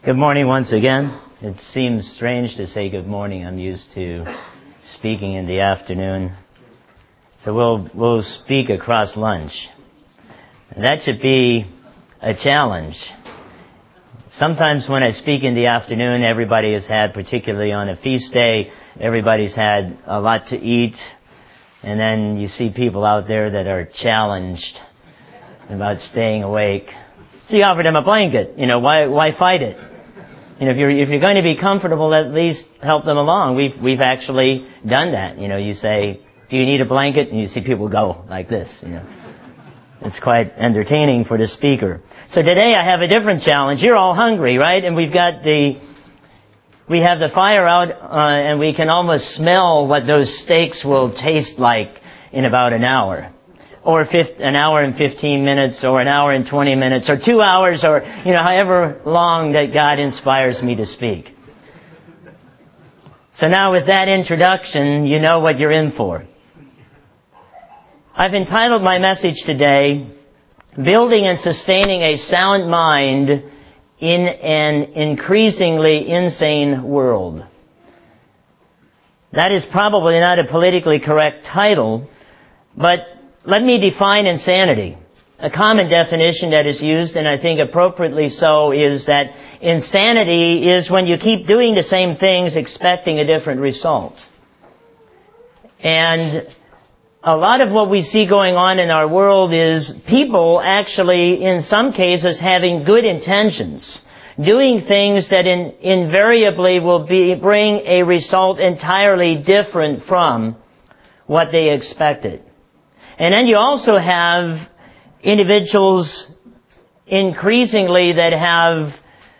Good morning once again. It seems strange to say good morning. I'm used to speaking in the afternoon. So we'll speak across lunch. That should be a challenge. Sometimes when I speak in the afternoon, everybody has had, particularly on a feast day, everybody's had a lot to eat. And then you see people out there that are challenged about staying awake. So you offer them a blanket. Why fight it? If you're going to be comfortable, at least help them along. We've actually done that. You say, do you need a blanket? And you see people go like this, It's quite entertaining for the speaker. So today I have a different challenge. You're all hungry, right? And we have the fire out, and we can almost smell what those steaks will taste like in about an hour. Or an hour and 15 minutes, or an hour and 20 minutes, or 2 hours, or, however long that God inspires me to speak. So now with that introduction, you know what you're in for. I've entitled my message today, Building and Sustaining a Sound Mind in an Increasingly Insane World. That is probably not a politically correct title, but let me define insanity. A common definition that is used, and I think appropriately so, is that insanity is when you keep doing the same things expecting a different result. And a lot of what we see going on in our world is people actually, in some cases, having good intentions, doing things that invariably will bring a result entirely different from what they expected. And then you also have individuals increasingly that have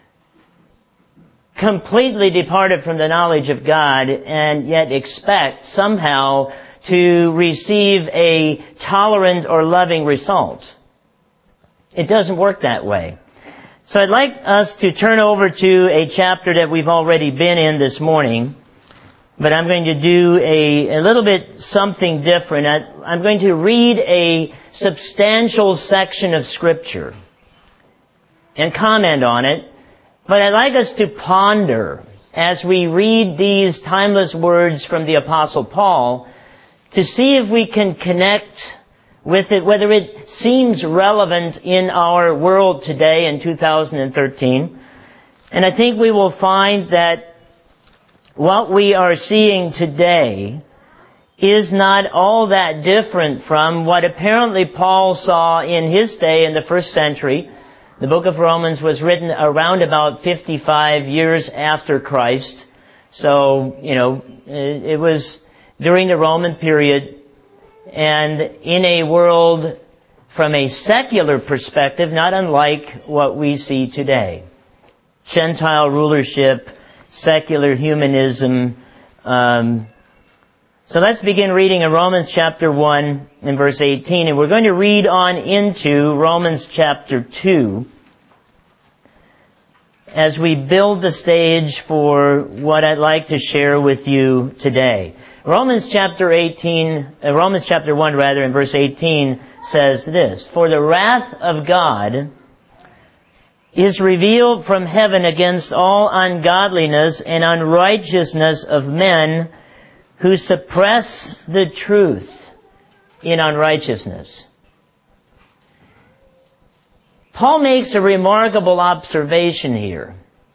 completely departed from the knowledge of God and yet expect somehow to receive a tolerant or loving result. It doesn't work that way. So I'd like us to turn over to a chapter that we've already been in this morning. But I'm going to do a little bit something different. I'm going to read a substantial section of Scripture and comment on it. But I'd like us to ponder as we read these timeless words from the Apostle Paul to see if we can connect with it, whether it seems relevant in our world today in 2013. And I think we will find that what we are seeing today is not all that different from what apparently Paul saw in his day in the first century. The book of Romans was written around about 55 years after Christ. So, it was during the Roman period, and in a world from a secular perspective, not unlike what we see today. Gentile rulership, secular humanism. So let's begin reading in Romans chapter 1 and verse 18. And we're going to read on into Romans chapter 2 as we build the stage for what I'd like to share with you today. Romans chapter 1 in verse 18 says this, "For the wrath of God is revealed from heaven against all ungodliness and unrighteousness of men who suppress the truth in unrighteousness." Paul makes a remarkable observation here,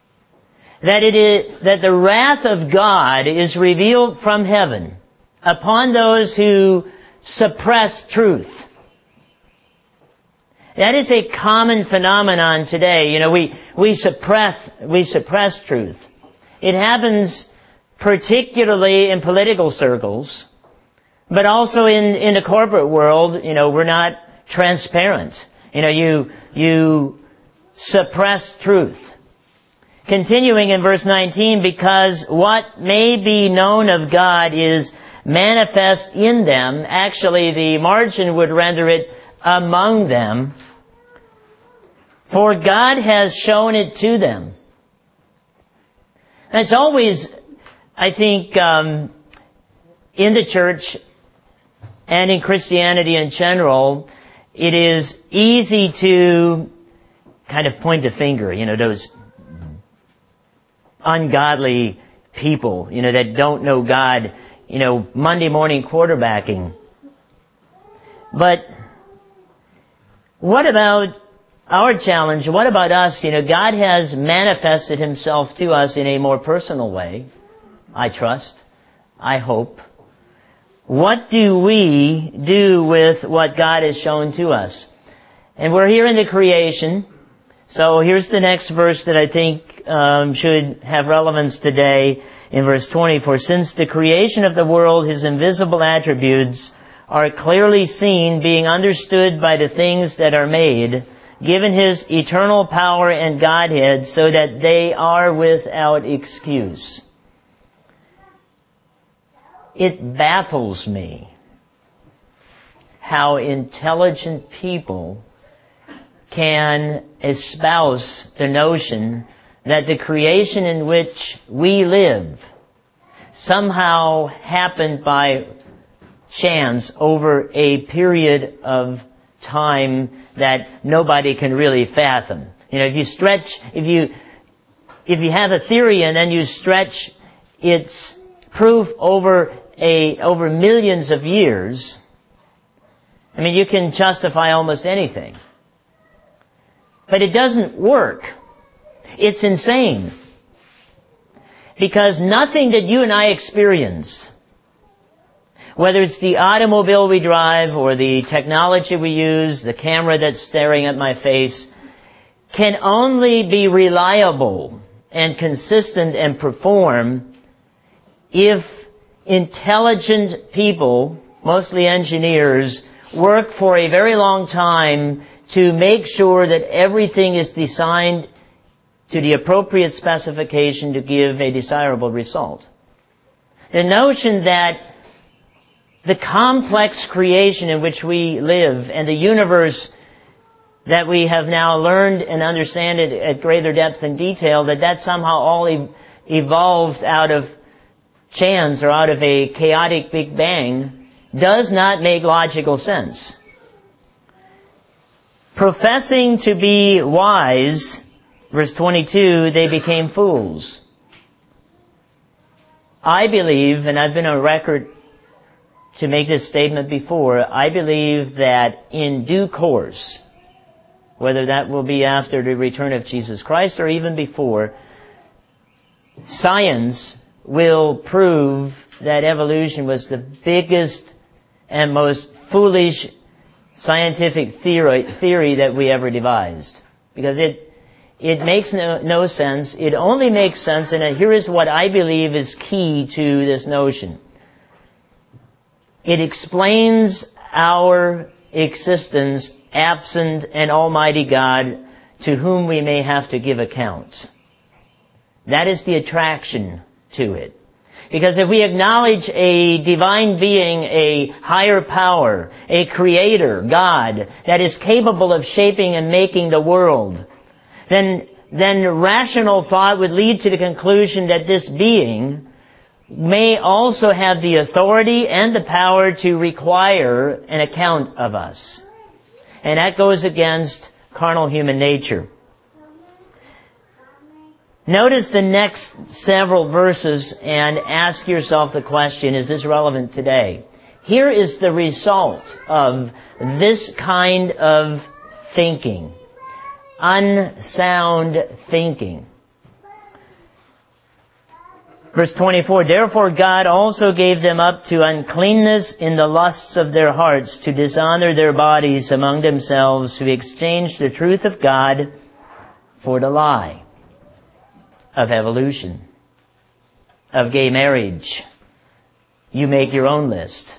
that the wrath of God is revealed from heaven upon those who suppress truth. That is a common phenomenon today. We suppress truth. It happens particularly in political circles, but also in the corporate world. We're not transparent. You suppress truth. Continuing in verse 19, "Because what may be known of God is manifest in them." Actually, the margin would render it among them. "For God has shown it to them." And it's always, I think, in the church and in Christianity in general, it is easy to kind of point a finger, those ungodly people, that don't know God, Monday morning quarterbacking. But what about our challenge? What about us? God has manifested Himself to us in a more personal way. I trust. I hope. What do we do with what God has shown to us? And we're here in the creation. So here's the next verse that I think should have relevance today in verse 20. For since the creation of the world, His invisible attributes are clearly seen, being understood by the things that are made, given His eternal power and Godhead, so that they are without excuse. It baffles me how intelligent people can espouse the notion that the creation in which we live somehow happened by chance over a period of time that nobody can really fathom. If you have a theory and then you stretch its proof over millions of years, you can justify almost anything. But it doesn't work. It's insane. Because nothing that you and I experience, whether it's the automobile we drive or the technology we use, the camera that's staring at my face, can only be reliable and consistent and perform if intelligent people, mostly engineers, work for a very long time to make sure that everything is designed to the appropriate specification to give a desirable result. The notion that the complex creation in which we live and the universe that we have now learned and understand it at greater depth and detail, that somehow all evolved out of chance or out of a chaotic Big Bang, does not make logical sense. Professing to be wise, verse 22, they became fools. I believe, and I've been on record to make this statement before, I believe that in due course, whether that will be after the return of Jesus Christ or even before, science will prove that evolution was the biggest and most foolish scientific theory that we ever devised. Because it makes no sense. It only makes sense, and here is what I believe is key to this notion. It explains our existence absent an almighty God to whom we may have to give accounts. That is the attraction to it. Because if we acknowledge a divine being, a higher power, a creator, God, that is capable of shaping and making the world, then rational thought would lead to the conclusion that this being may also have the authority and the power to require an account of us. And that goes against carnal human nature. Notice the next several verses and ask yourself the question, is this relevant today? Here is the result of this kind of thinking. Unsound thinking. Verse 24, therefore God also gave them up to uncleanness in the lusts of their hearts, to dishonor their bodies among themselves, who exchanged the truth of God for the lie of evolution, of gay marriage. You make your own list.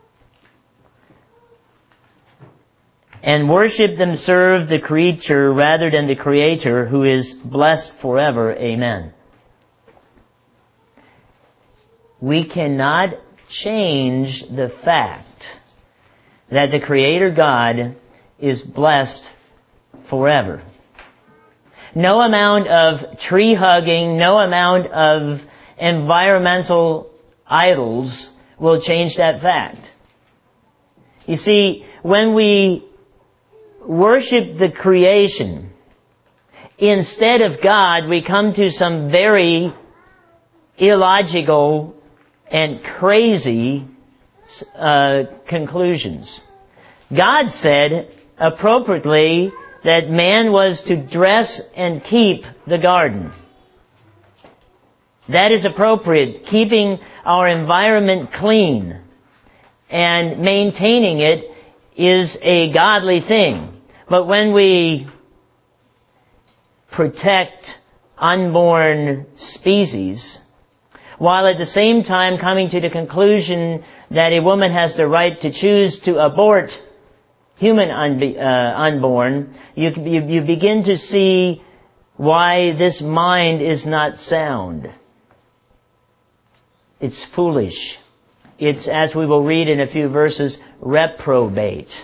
And worship and serve the creature rather than the Creator, who is blessed forever. Amen. We cannot change the fact that the Creator God is blessed forever. No amount of tree hugging, no amount of environmental idols will change that fact. You see, when we worship the creation, instead of God, we come to some very illogical and crazy conclusions. God said appropriately that man was to dress and keep the garden. That is appropriate, keeping our environment clean and maintaining it is a godly thing. But when we protect unborn species, while at the same time coming to the conclusion that a woman has the right to choose to abort human unborn, you begin to see why this mind is not sound. It's foolish. It's, as we will read in a few verses, reprobate.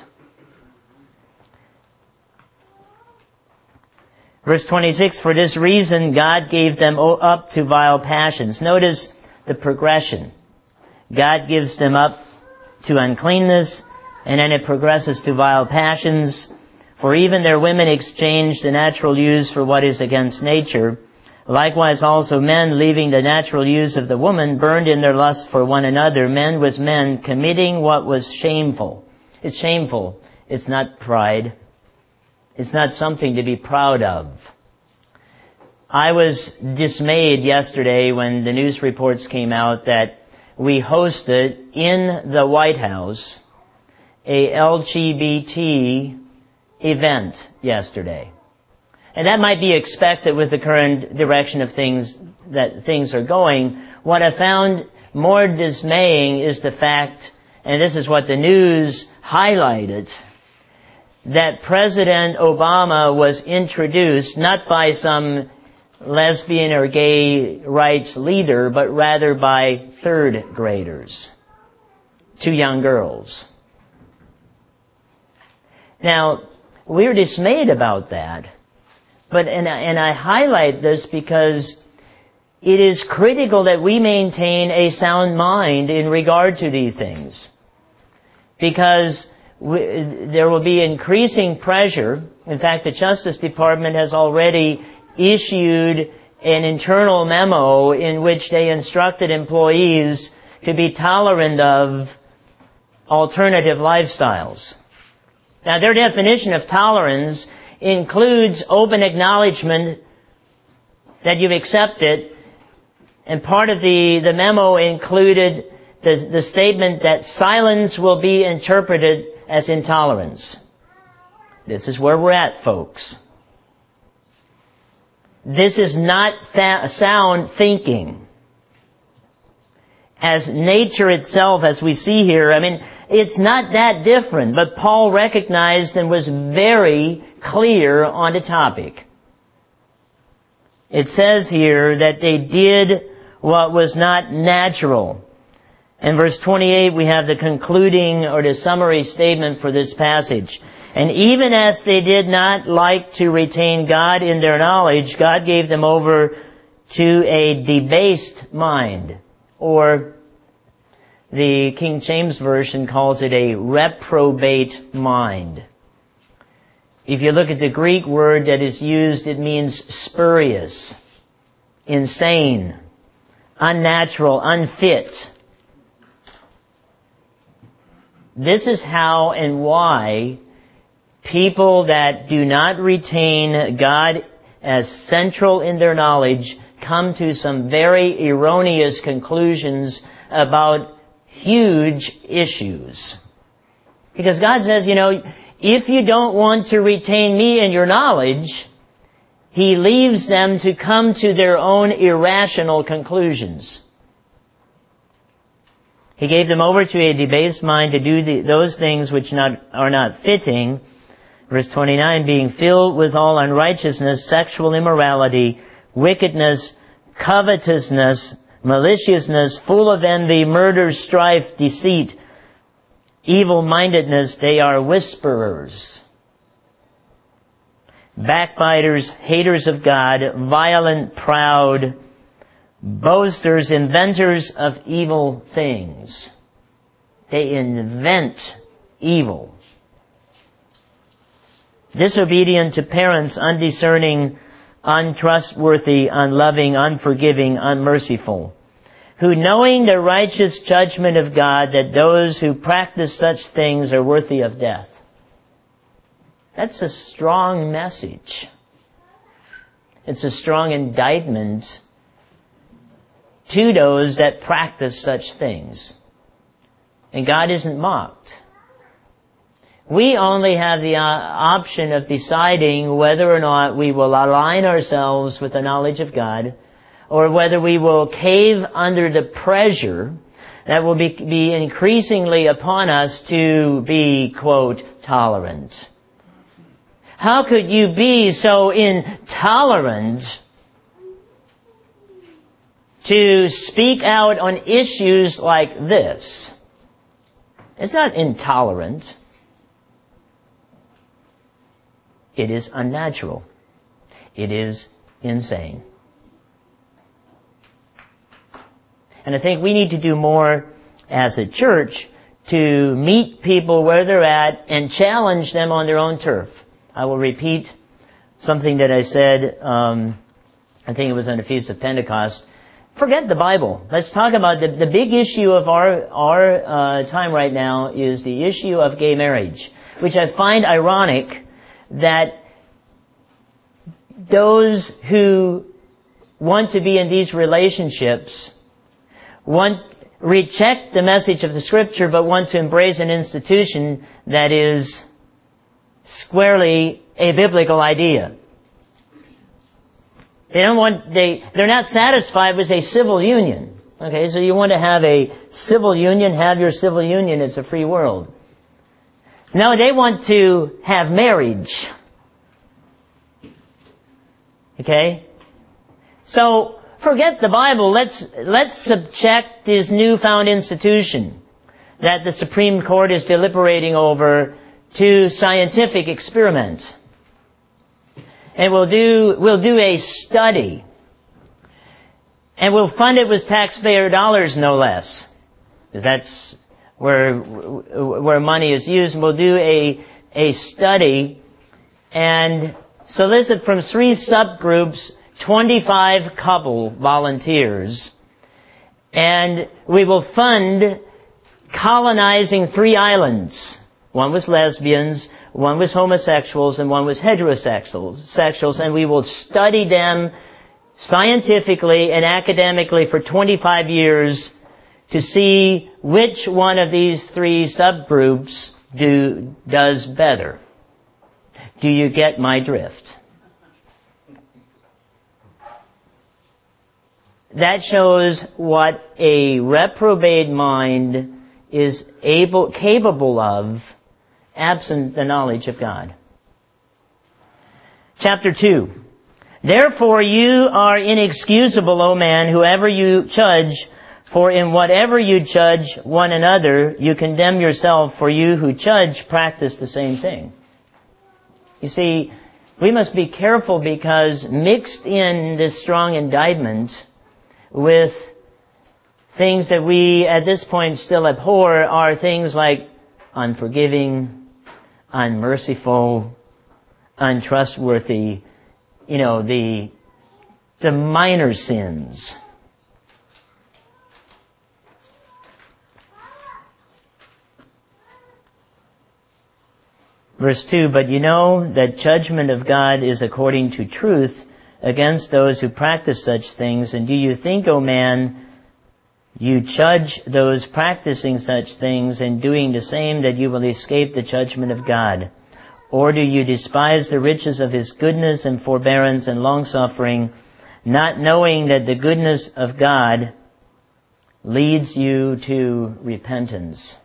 Verse 26, for this reason God gave them up to vile passions. Notice the progression. God gives them up to uncleanness, and then it progresses to vile passions. For even their women exchanged the natural use for what is against nature. Likewise also men, leaving the natural use of the woman, burned in their lust for one another, men with men, committing what was shameful. It's shameful. It's not pride. It's not something to be proud of. I was dismayed yesterday when the news reports came out that we hosted in the White House a LGBT event yesterday. And that might be expected with the current direction of things, that things are going. What I found more dismaying is the fact, and this is what the news highlighted, that President Obama was introduced not by some lesbian or gay rights leader, but rather by third graders, 2 young girls. Now, we're dismayed about that. But, and I highlight this because it is critical that we maintain a sound mind in regard to these things. Because there will be increasing pressure. In fact, the Justice Department has already issued an internal memo in which they instructed employees to be tolerant of alternative lifestyles. Now, their definition of tolerance includes open acknowledgement that you've accepted, and part of the memo included the statement that silence will be interpreted as intolerance. This is where we're at, folks. This is not sound thinking. As nature itself, as we see here, I mean, it's not that different, but Paul recognized and was very clear on the topic. It says here that they did what was not natural. In verse 28, we have the concluding or the summary statement for this passage. And even as they did not like to retain God in their knowledge, God gave them over to a debased mind, or the King James Version calls it a reprobate mind. If you look at the Greek word that is used, it means spurious, insane, unnatural, unfit. This is how and why people that do not retain God as central in their knowledge come to some very erroneous conclusions about huge issues. Because God says, if you don't want to retain me in your knowledge, He leaves them to come to their own irrational conclusions. He gave them over to a debased mind to do those things which are not fitting. Verse 29, being filled with all unrighteousness, sexual immorality, wickedness, covetousness, maliciousness, full of envy, murder, strife, deceit, evil-mindedness. They are whisperers, backbiters, haters of God, violent, proud, boasters, inventors of evil things. They invent evil. Disobedient to parents, undiscerning, untrustworthy, unloving, unforgiving, unmerciful, who knowing the righteous judgment of God that those who practice such things are worthy of death. That's a strong message. It's a strong indictment to those that practice such things. And God isn't mocked. We only have the option of deciding whether or not we will align ourselves with the knowledge of God, or whether we will cave under the pressure that will be increasingly upon us to be, quote, tolerant. How could you be so intolerant to speak out on issues like this? It's not intolerant. It is unnatural. It is insane. And I think we need to do more as a church to meet people where they're at and challenge them on their own turf. I will repeat something that I said, I think it was on the Feast of Pentecost. Forget the Bible. Let's talk about the big issue of our time right now is the issue of gay marriage, which I find ironic that those who want to be in these relationships reject the message of the Scripture, but want to embrace an institution that is squarely a biblical idea. They're not satisfied with a civil union. Okay, so you want to have a civil union, have your civil union, it's a free world. No, they want to have marriage. Okay? So, forget the Bible. Let's subject this newfound institution that the Supreme Court is deliberating over to scientific experiment. And we'll do a study. And we'll fund it with taxpayer dollars, no less. Because that's where money is used. And we'll do a study and solicit from 3 subgroups 25 couple volunteers, and we will fund colonizing 3 islands. One was lesbians, one was homosexuals, and one was heterosexuals, and we will study them scientifically and academically for 25 years to see which one of these 3 subgroups does better. Do you get my drift? That shows what a reprobate mind is capable of absent the knowledge of God. Chapter 2. Therefore you are inexcusable, O man, whoever you judge, for in whatever you judge one another, you condemn yourself, for you who judge practice the same thing. You see, we must be careful because mixed in this strong indictment with things that we at this point still abhor are things like unforgiving, unmerciful, untrustworthy, the minor sins. Verse 2, but you know that judgment of God is according to truth against those who practice such things. And do you think, O man, you judge those practicing such things and doing the same, that you will escape the judgment of God? Or do you despise the riches of His goodness and forbearance and long-suffering, not knowing that the goodness of God leads you to repentance?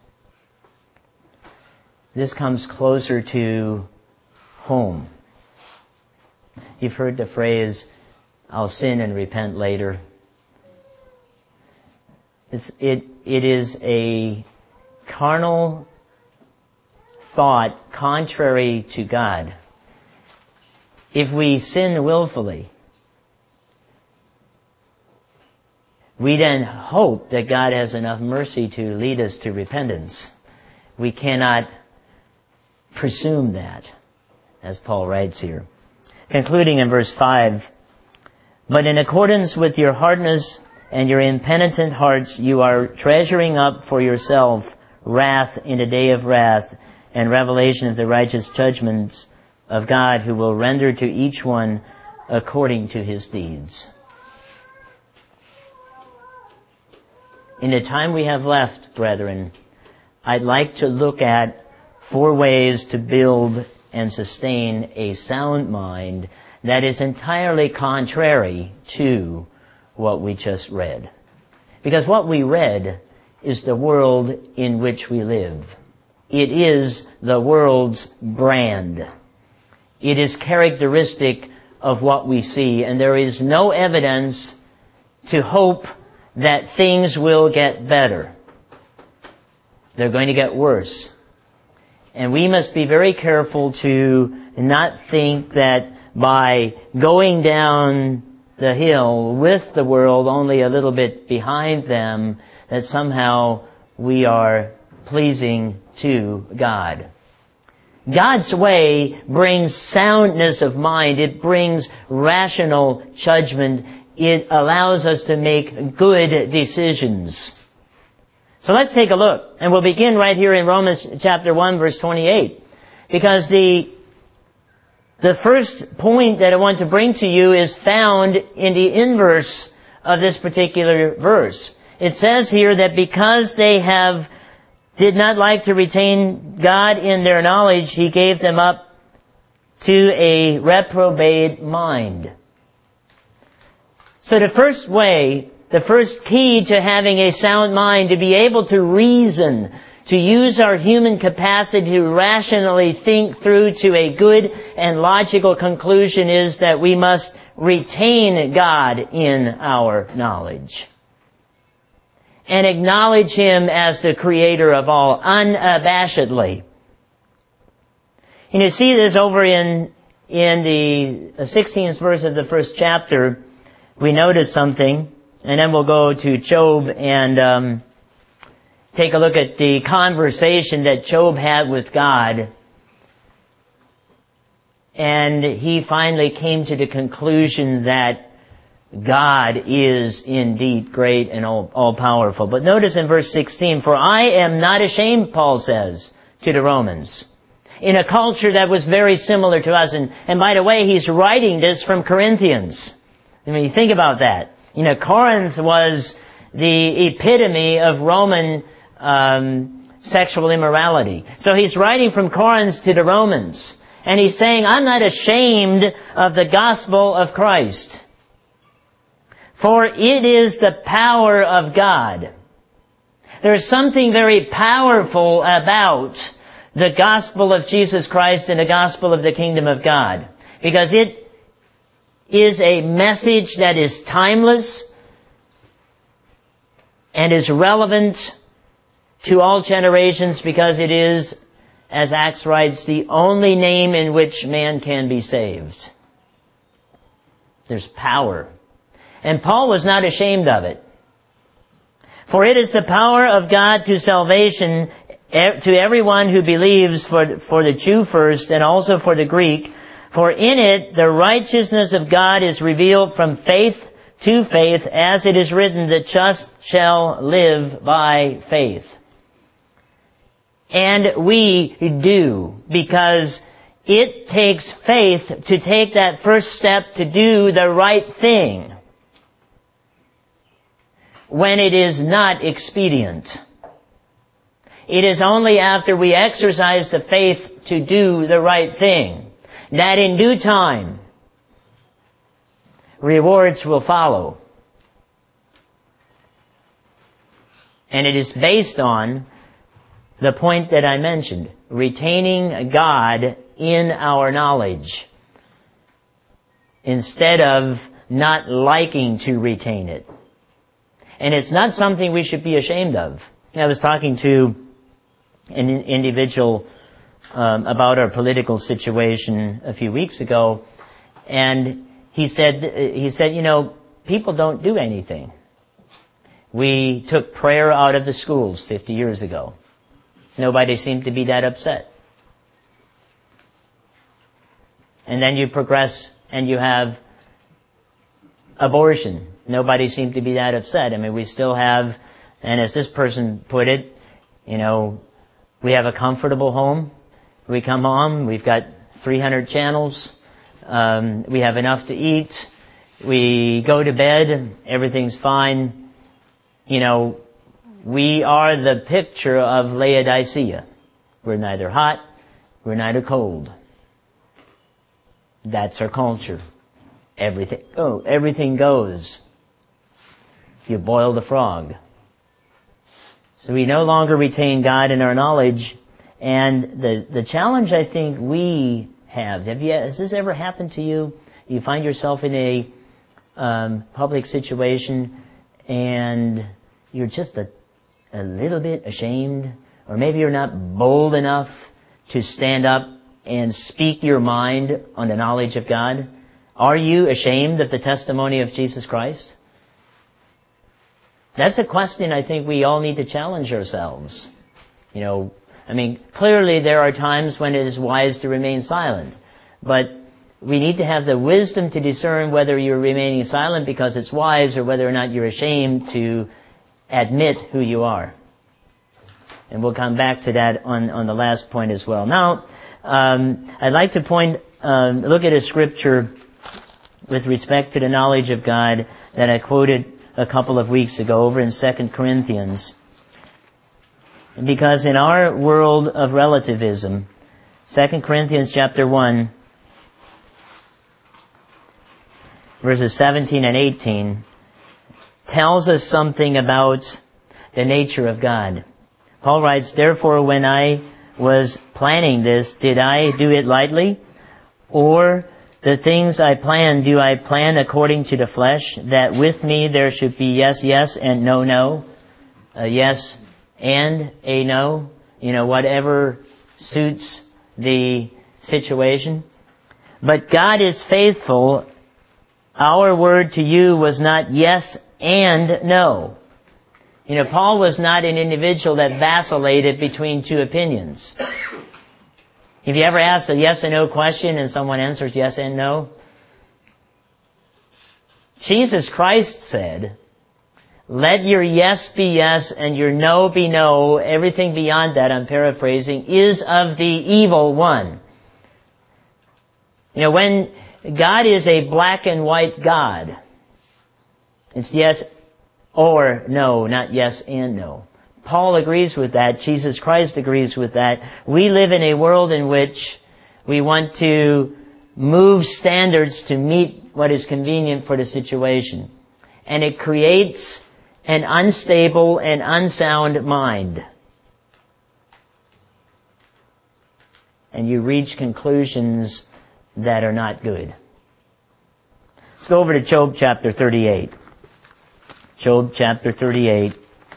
This comes closer to home. You've heard the phrase, I'll sin and repent later. It is a carnal thought contrary to God. If we sin willfully, we then hope that God has enough mercy to lead us to repentance. We cannot presume that, as Paul writes here. Concluding in verse 5, But in accordance with your hardness and your impenitent hearts, you are treasuring up for yourself wrath in a day of wrath and revelation of the righteous judgments of God, who will render to each one according to his deeds. In the time we have left, brethren, I'd like to look at 4 ways to build and sustain a sound mind that is entirely contrary to what we just read. Because what we read is the world in which we live. It is the world's brand. It is characteristic of what we see, and there is no evidence to hope that things will get better. They're going to get worse. And we must be very careful to not think that by going down the hill with the world only a little bit behind them, that somehow we are pleasing to God. God's way brings soundness of mind. It brings rational judgment. It allows us to make good decisions. So let's take a look. And we'll begin right here in Romans chapter 1, verse 28. Because the first point that I want to bring to you is found in the inverse of this particular verse. It says here that because they did not like to retain God in their knowledge, He gave them up to a reprobate mind. So the first key to having a sound mind, to be able to reason, to use our human capacity to rationally think through to a good and logical conclusion, is that we must retain God in our knowledge and acknowledge Him as the Creator of all, unabashedly. And you see this over in the 16th verse of the first chapter. We notice something, and then we'll go to Job and take a look at the conversation that Job had with God. And he finally came to the conclusion that God is indeed great and all-powerful. But notice in verse 16, "For I am not ashamed," Paul says to the Romans, in a culture that was very similar to us. And by the way, he's writing this from Corinthians. I mean, think about that. You know, Corinth was the epitome of Roman sexual immorality. So he's writing from Corinth to the Romans. And he's saying, I'm not ashamed of the gospel of Christ. For it is the power of God. There's something very powerful about the gospel of Jesus Christ and the gospel of the kingdom of God. Because it is a message that is timeless and is relevant to all generations, because it is, as Acts writes, the only name in which man can be saved. There's power. And Paul was not ashamed of it. For it is the power of God to salvation to everyone who believes, for the Jew first and also for the Greek. For in it the righteousness of God is revealed from faith to faith, as it is written, the just shall live by faith. And we do, because it takes faith to take that first step to do the right thing when it is not expedient. It is only after we exercise the faith to do the right thing that in due time rewards will follow. And it is based on the point that I mentioned, retaining God in our knowledge, instead of not liking to retain it. And it's not something we should be ashamed of. I was talking to an individual about our political situation a few weeks ago, and he said, you know, people don't do anything. We took prayer out of the schools 50 years ago. Nobody seemed to be that upset. And then you progress and you have abortion. Nobody seemed to be that upset. I mean, we still have, and as this person put it, we have a comfortable home. We come home, we've got 300 channels, we have enough to eat, we go to bed, everything's fine. We are the picture of Laodicea. We're neither hot, we're neither cold. That's our culture. Everything goes. You boil the frog. So we no longer retain God in our knowledge. And the challenge I think we have, has this ever happened to you? You find yourself in a public situation and you're just a little bit ashamed, or maybe you're not bold enough to stand up and speak your mind on the knowledge of God. Are you ashamed of the testimony of Jesus Christ? That's a question I think we all need to challenge ourselves. Clearly there are times when it is wise to remain silent, but we need to have the wisdom to discern whether you're remaining silent because it's wise or whether or not you're ashamed to admit who you are. And we'll come back to that on the last point as well. Now, I'd like to look at a scripture with respect to the knowledge of God that I quoted a couple of weeks ago over in 2 Corinthians. Because in our world of relativism, 2 Corinthians chapter 1, verses 17 and 18, tells us something about the nature of God. Paul writes, "Therefore, when I was planning this, did I do it lightly? Or the things I plan, do I plan according to the flesh, that with me there should be yes, yes, and no, no? A yes and a no? Whatever suits the situation. But God is faithful. Our word to you was not yes and no." Paul was not an individual that vacillated between two opinions. Have you ever asked a yes and no question and someone answers yes and no? Jesus Christ said, "Let your yes be yes and your no be no. Everything beyond that," I'm paraphrasing, "is of the evil one." When God is a black and white God, it's yes or no, not yes and no. Paul agrees with that. Jesus Christ agrees with that. We live in a world in which we want to move standards to meet what is convenient for the situation. And it creates an unstable and unsound mind. And you reach conclusions that are not good. Let's go over to Job chapter 38. Job chapter 38.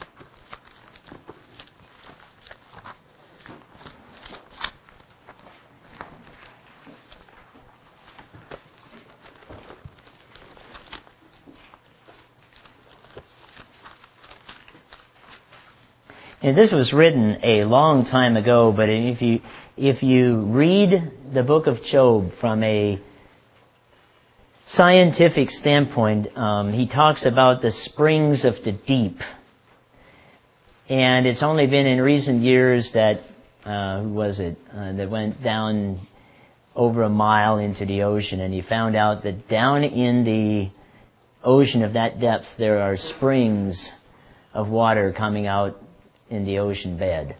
And this was written a long time ago, but if you read the book of Job from a scientific standpoint, he talks about the springs of the deep. And it's only been in recent years that, that went down over a mile into the ocean, and he found out that down in the ocean of that depth there are springs of water coming out in the ocean bed.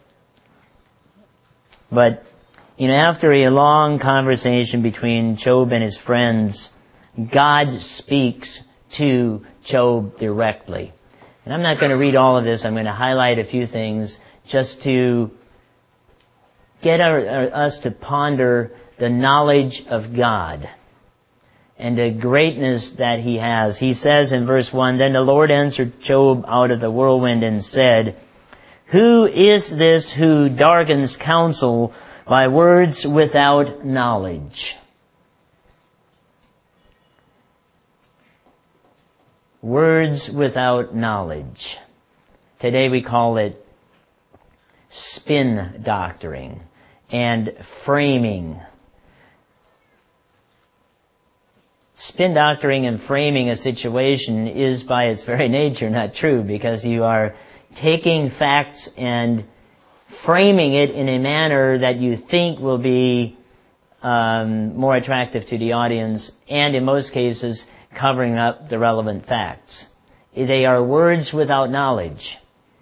But, after a long conversation between Job and his friends, God speaks to Job directly. And I'm not going to read all of this. I'm going to highlight a few things just to get us to ponder the knowledge of God and the greatness that He has. He says in verse 1, "Then the Lord answered Job out of the whirlwind and said, Who is this who darkens counsel by words without knowledge?" Words without knowledge. Today we call it spin doctoring and framing. spin doctoring and framing a situation is by its very nature not true, because you are taking facts and framing it in a manner that you think will be more attractive to the audience, and in most cases covering up the relevant facts. They are words without knowledge,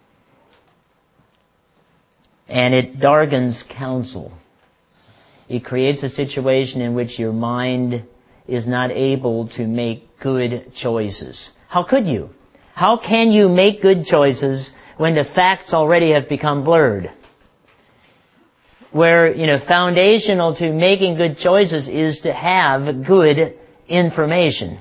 and it darkens counsel. It creates a situation in which your mind is not able to make good choices. How could you? How can you make good choices when the facts already have become blurred? Where, foundational to making good choices is to have good information.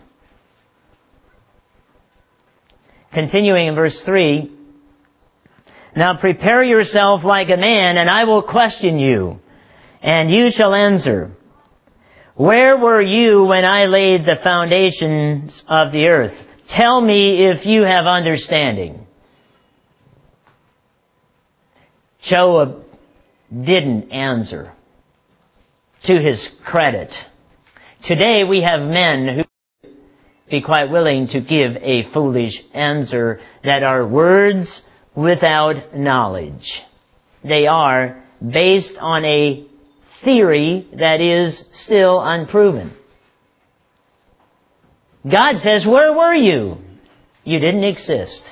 Continuing in verse 3, "Now prepare yourself like a man, and I will question you, and you shall answer. Where were you when I laid the foundations of the earth? Tell me if you have understanding." Job didn't answer, to his credit. Today we have men who be quite willing to give a foolish answer that are words without knowledge. They are based on a theory that is still unproven. God says, "Where were you? You didn't exist."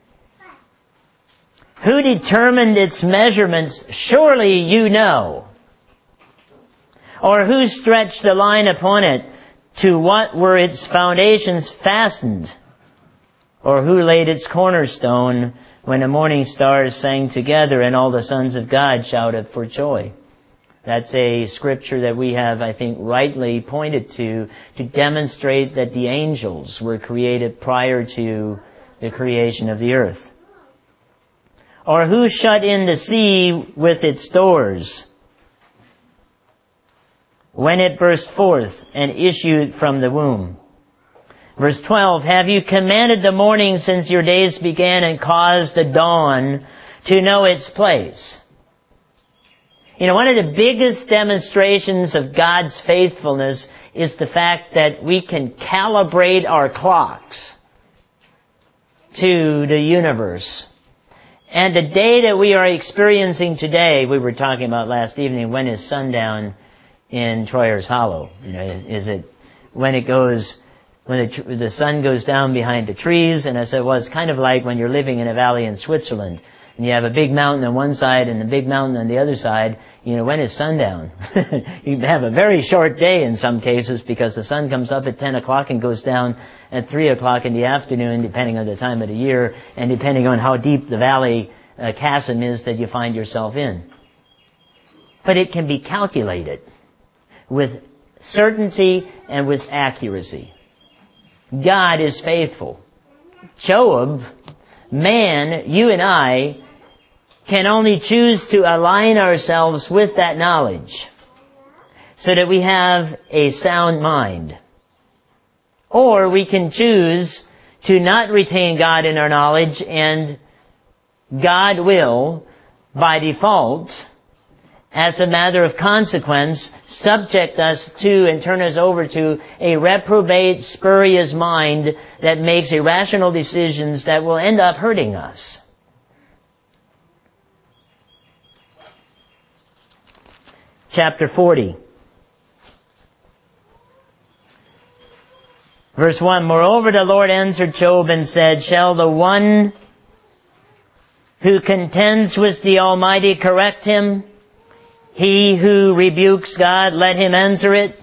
Who determined its measurements? Surely you know. Or who stretched the line upon it? To what were its foundations fastened? Or who laid its cornerstone when the morning stars sang together and all the sons of God shouted for joy? That's a scripture that we have, I think, rightly pointed to demonstrate that the angels were created prior to the creation of the earth. Or who shut in the sea with its doors when it burst forth and issued from the womb? Verse 12, "Have you commanded the morning since your days began and caused the dawn to know its place?" One of the biggest demonstrations of God's faithfulness is the fact that we can calibrate our clocks to the universe. And the day that we are experiencing today, we were talking about last evening, when is sundown in Troyer's Hollow? Is it when the sun goes down behind the trees? And I said, well, it's kind of like when you're living in a valley in Switzerland, and you have a big mountain on one side and a big mountain on the other side. When is sundown? You have a very short day in some cases, because the sun comes up at 10 o'clock and goes down at 3 o'clock in the afternoon, depending on the time of the year and depending on how deep the valley chasm is that you find yourself in. But it can be calculated with certainty and with accuracy. God is faithful. Job, man, you and I, can only choose to align ourselves with that knowledge so that we have a sound mind. Or we can choose to not retain God in our knowledge, and God will, by default, as a matter of consequence, subject us to and turn us over to a reprobate, spurious mind that makes irrational decisions that will end up hurting us. Chapter 40. Verse 1, "Moreover the Lord answered Job and said, Shall the one who contends with the Almighty correct him? He who rebukes God, let him answer it."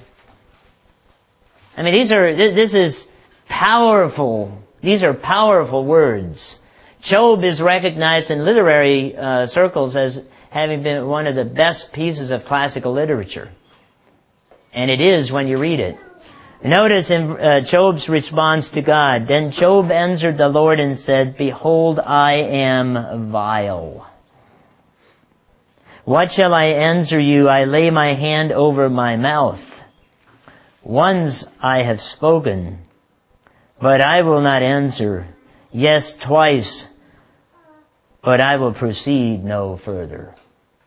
This is powerful. These are powerful words. Job is recognized in literary circles as having been one of the best pieces of classical literature. And it is when you read it. Notice in Job's response to God, "Then Job answered the Lord and said, Behold, I am vile. What shall I answer you? I lay my hand over my mouth. Once I have spoken, but I will not answer. Yes, twice, but I will proceed no further."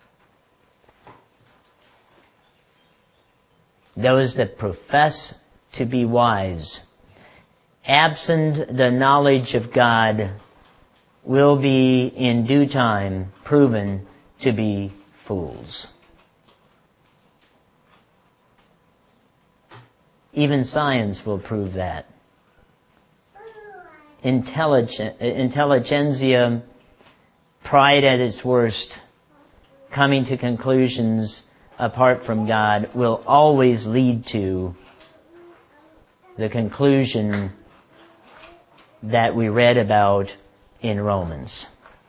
Those that profess to be wise. Absent the knowledge of God, will be in due time proven to be fools. Even science will prove that. Intelligentsia, pride at its worst, coming to conclusions apart from God, will always lead to the conclusion that we read about in Romans.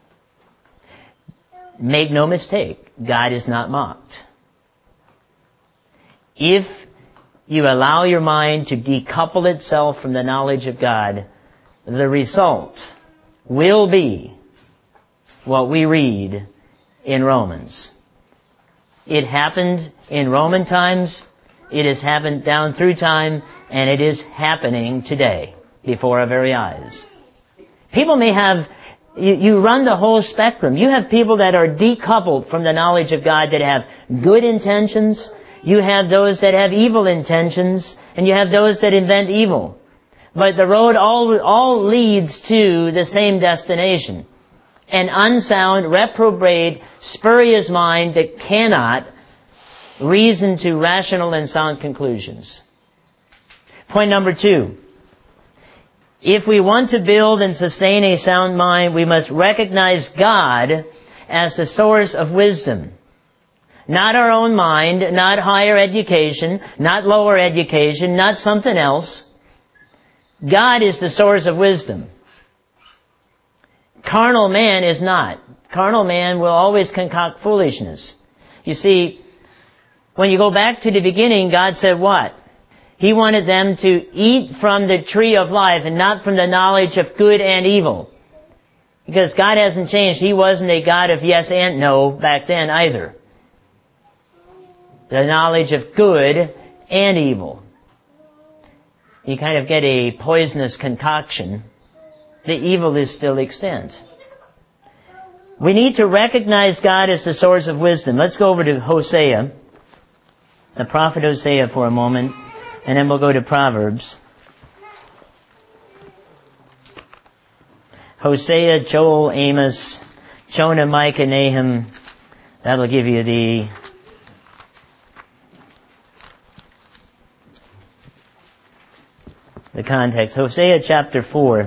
Make no mistake, God is not mocked. If you allow your mind to decouple itself from the knowledge of God, the result will be what we read in Romans. It happened in Roman times, it has happened down through time, and it is happening today before our very eyes. People may have, you run the whole spectrum. You have people that are decoupled from the knowledge of God that have good intentions. You have those that have evil intentions, and you have those that invent evil. But the road all leads to the same destination. An unsound, reprobate, spurious mind that cannot reason to rational and sound conclusions. Point number 2. If we want to build and sustain a sound mind, we must recognize God as the source of wisdom. Not our own mind, not higher education, not lower education, not something else. God is the source of wisdom. Carnal man is not. Carnal man will always concoct foolishness. You see, when you go back to the beginning, God said what? He wanted them to eat from the tree of life and not from the knowledge of good and evil. Because God hasn't changed. He wasn't a God of yes and no back then either. The knowledge of good and evil. You kind of get a poisonous concoction. The evil is still extant. We need to recognize God as the source of wisdom. Let's go over to Hosea, the prophet Hosea for a moment, and then we'll go to Proverbs. Hosea, Joel, Amos, Jonah, Micah, Nahum. That'll give you the context. Hosea chapter 4.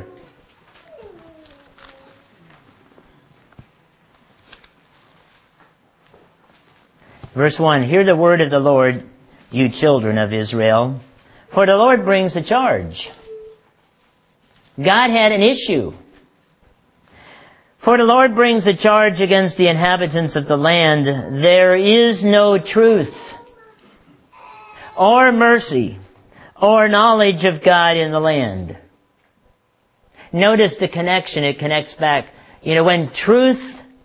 Verse 1, hear the word of the Lord, you children of Israel, for the Lord brings a charge. God had an issue. For the Lord brings a charge against the inhabitants of the land. There is no truth, or mercy, or knowledge of God in the land. Notice the connection. It connects back. When truth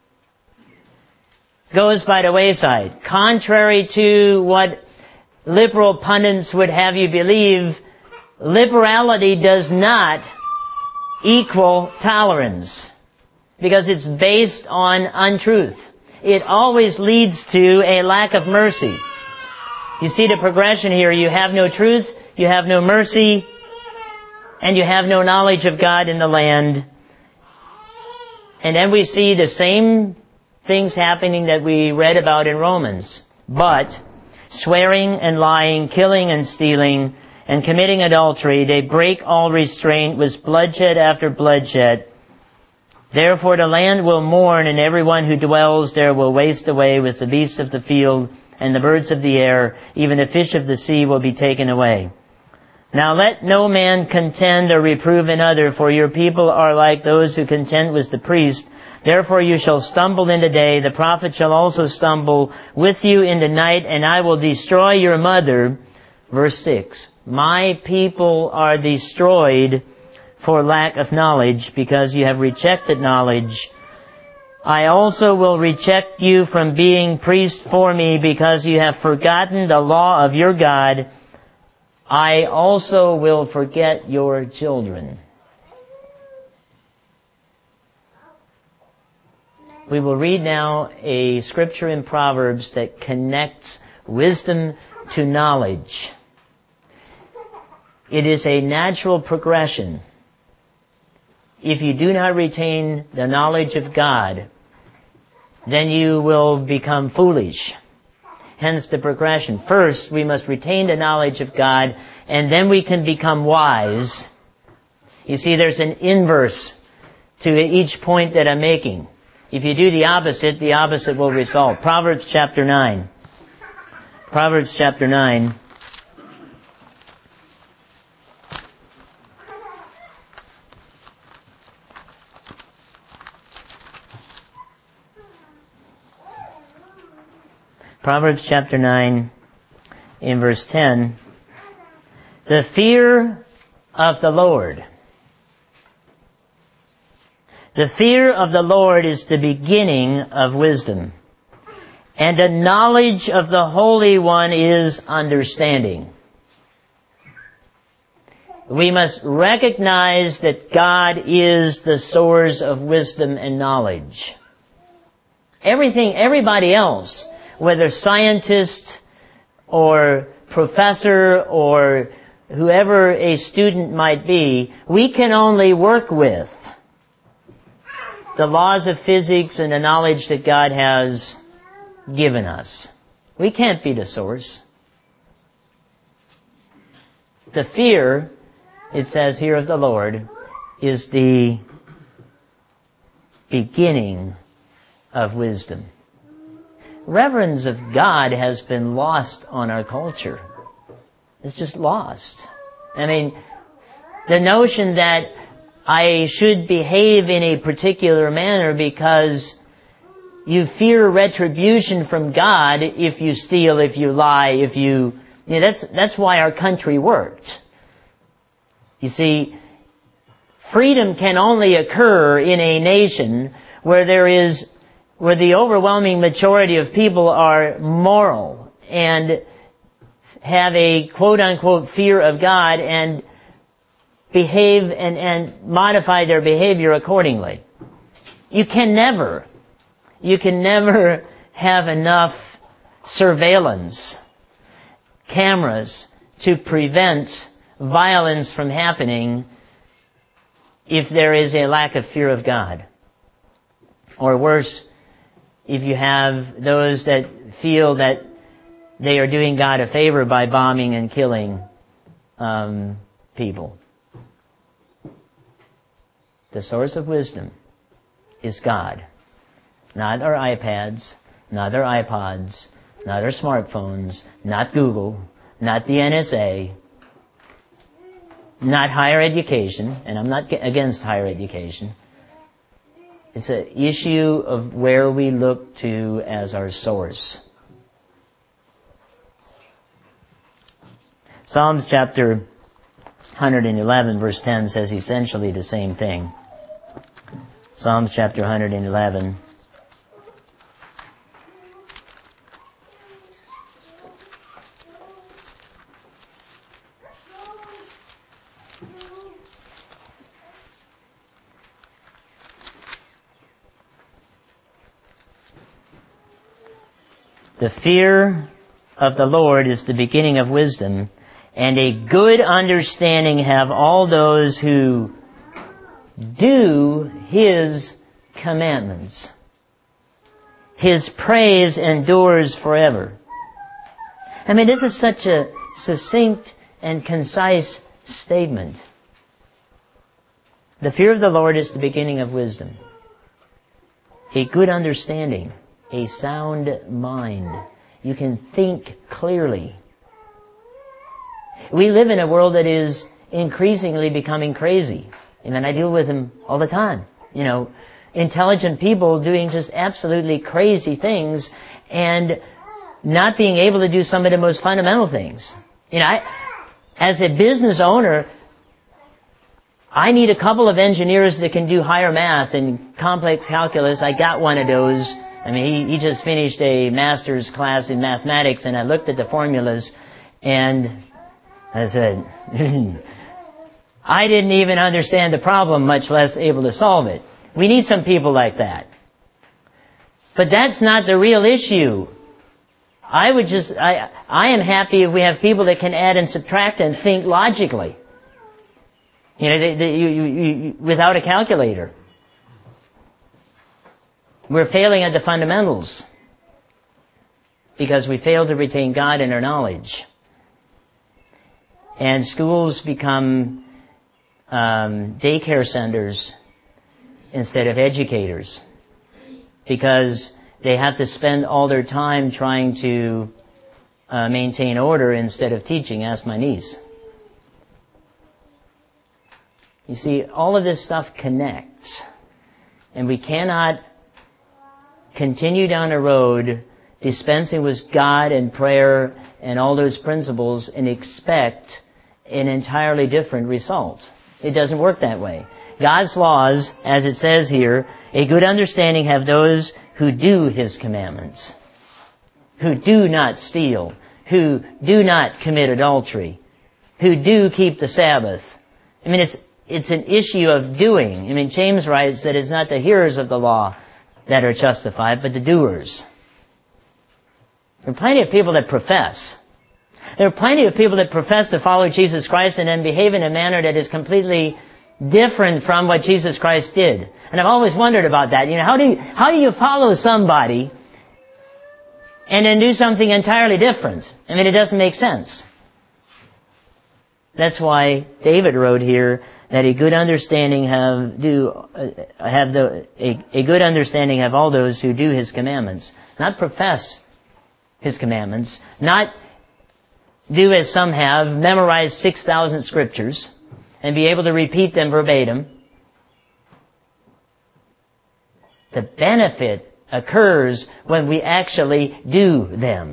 goes by the wayside, contrary to what liberal pundits would have you believe, liberality does not equal tolerance, because it's based on untruth. It always leads to a lack of mercy. You see the progression here. You have no truth, you have no mercy, and you have no knowledge of God in the land. And then we see the same things happening that we read about in Romans. But swearing and lying, killing and stealing, and committing adultery, they break all restraint with bloodshed after bloodshed. Therefore the land will mourn, and everyone who dwells there will waste away with the beasts of the field and the birds of the air. Even the fish of the sea will be taken away. Now let no man contend or reprove another, for your people are like those who contend with the priest. Therefore you shall stumble in the day, the prophet shall also stumble with you in the night, and I will destroy your mother. Verse 6, my people are destroyed for lack of knowledge, because you have rejected knowledge. I also will reject you from being priest for me, because you have forgotten the law of your God. I also will forget your children. We will read now a scripture in Proverbs that connects wisdom to knowledge. It is a natural progression. If you do not retain the knowledge of God, then you will become foolish. Hence the progression. First, we must retain the knowledge of God, and then we can become wise. You see, there's an inverse to each point that I'm making. If you do the opposite will result. Proverbs chapter 9. Proverbs chapter 9. Proverbs chapter 9, in verse 10. The fear of the Lord. The fear of the Lord is the beginning of wisdom, and the knowledge of the Holy One is understanding. We must recognize that God is the source of wisdom and knowledge. Everybody else, whether scientist or professor or whoever a student might be, we can only work with the laws of physics and the knowledge that God has given us. We can't be the source. The fear, it says here, of the Lord is the beginning of wisdom. Reverence of God has been lost on our culture. It's just lost. I mean, the notion that I should behave in a particular manner because you fear retribution from God if you steal, if you lie, that's why our country worked. You see, freedom can only occur in a nation where the overwhelming majority of people are moral and have a quote-unquote fear of God and behave and modify their behavior accordingly. You can never have enough surveillance cameras to prevent violence from happening if there is a lack of fear of God. Or worse, if you have those that feel that they are doing God a favor by bombing and killing people. The source of wisdom is God. Not our iPads, not our iPods, not our smartphones, not Google, not the NSA, not higher education, and I'm not against higher education. It's an issue of where we look to as our source. Psalms chapter 111 verse 10 says essentially the same thing. Psalms chapter 111. The fear of the Lord is the beginning of wisdom, and a good understanding have all those who do His commandments. His praise endures forever. I mean, this is such a succinct and concise statement. The fear of the Lord is the beginning of wisdom. A good understanding. A sound mind. You can think clearly. We live in a world that is increasingly becoming crazy. And I deal with them all the time. Intelligent people doing just absolutely crazy things and not being able to do some of the most fundamental things. As a business owner, I need a couple of engineers that can do higher math and complex calculus. I got one of those. I mean, he just finished a master's class in mathematics, and I looked at the formulas, and I said, I didn't even understand the problem, much less able to solve it. We need some people like that. But that's not the real issue. I am happy if we have people that can add and subtract and think logically. Without a calculator. We're failing at the fundamentals because we fail to retain God in our knowledge. And schools become daycare centers instead of educators because they have to spend all their time trying to maintain order instead of teaching. Ask my niece. You see, all of this stuff connects. And we cannot continue down a road dispensing with God and prayer and all those principles and expect an entirely different result. It doesn't work that way. God's laws, as it says here, a good understanding have those who do His commandments, who do not steal, who do not commit adultery, who do keep the Sabbath. I mean, it's an issue of doing. I mean, James writes that it's not the hearers of the law that are justified, but the doers. There are plenty of people that profess. There are plenty of people that profess to follow Jesus Christ and then behave in a manner that is completely different from what Jesus Christ did. And I've always wondered about that. How do you follow somebody and then do something entirely different? I mean, it doesn't make sense. That's why David wrote here that a good understanding a good understanding have all those who do His commandments, not profess His commandments, not do as some have, memorize 6,000 scriptures and be able to repeat them verbatim. The benefit occurs when we actually do them.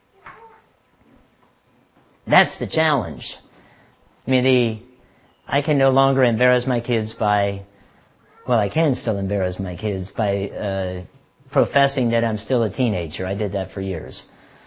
That's the challenge. I mean, I can no longer embarrass my kids I can still embarrass my kids by professing that I'm still a teenager. I did that for years.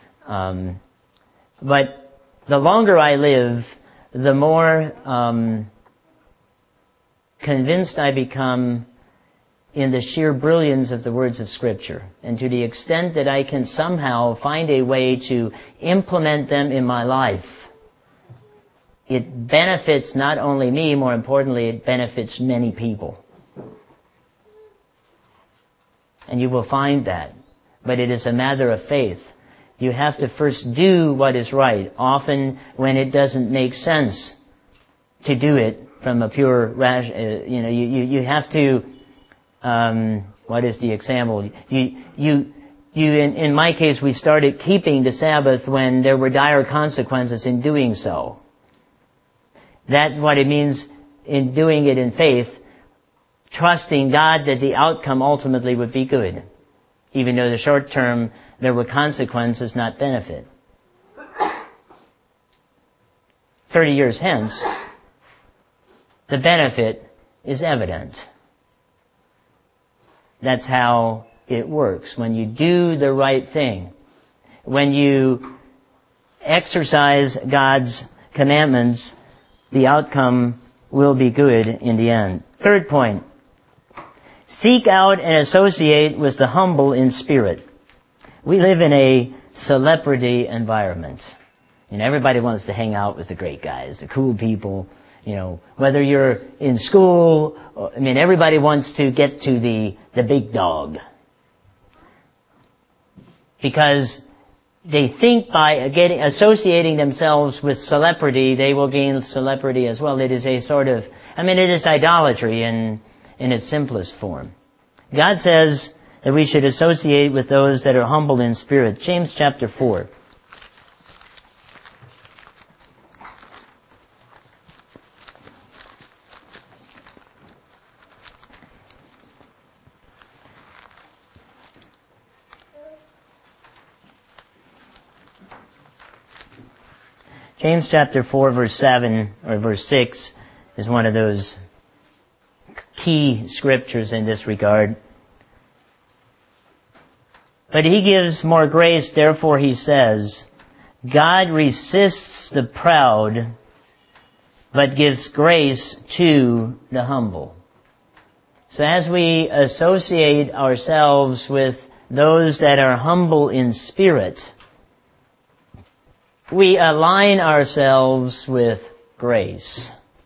But the longer I live, the more convinced I become in the sheer brilliance of the words of Scripture. And to the extent that I can somehow find a way to implement them in my life, it benefits not only me, more importantly, it benefits many people. And you will find that. But it is a matter of faith. You have to first do what is right, often when it doesn't make sense to do it from a pure you have to, what is the example? In my case, we started keeping the Sabbath when there were dire consequences in doing so. That's what it means in doing it in faith, trusting God that the outcome ultimately would be good, even though the short term there were consequences, not benefit. 30 years hence, the benefit is evident. That's how it works. When you do the right thing, when you exercise God's commandments, the outcome will be good in the end. Third point, seek out and associate with the humble in spirit. We live in a celebrity environment. Everybody wants to hang out with the great guys, the cool people. Whether you're in school, everybody wants to get to the big dog. Because they think by associating themselves with celebrity, they will gain celebrity as well. It is a sort of, it is idolatry in its simplest form. God says that we should associate with those that are humble in spirit. James chapter 4. James chapter 4 verse 7 or verse 6 is one of those key scriptures in this regard. But he gives more grace, therefore he says, God resists the proud, but gives grace to the humble. So as we associate ourselves with those that are humble in spirit, we align ourselves with grace.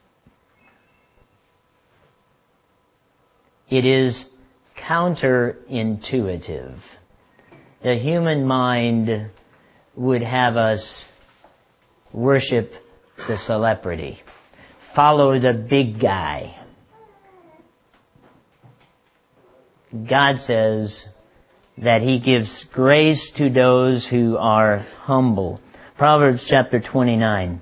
It is counterintuitive. The human mind would have us worship the celebrity, follow the big guy. God says that He gives grace to those who are humble. Proverbs chapter 29.